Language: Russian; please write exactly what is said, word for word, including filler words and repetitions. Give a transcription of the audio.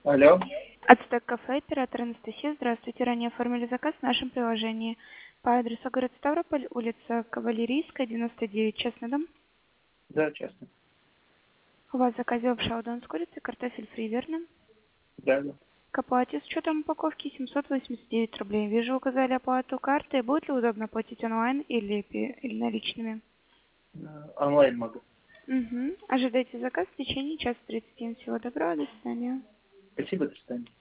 Алло. Ацтек кафе, оператор Анастасия. Здравствуйте. Ранее оформили заказ в нашем приложении по адресу город Ставрополь, улица Кавалерийская, девяносто девять, частный дом. Да, честно. У вас в заказе лапша удон с курицей, картофель фри, верно? Да, да. К оплате с учетом упаковки семьсот восемьдесят девять рублей. Вижу, указали оплату картой. Будет ли удобно платить онлайн или, пе- или наличными? Э, Онлайн могу. Угу. Ожидайте заказ в течение часа тридцати. Всего доброго, до свидания. Спасибо, до свидания.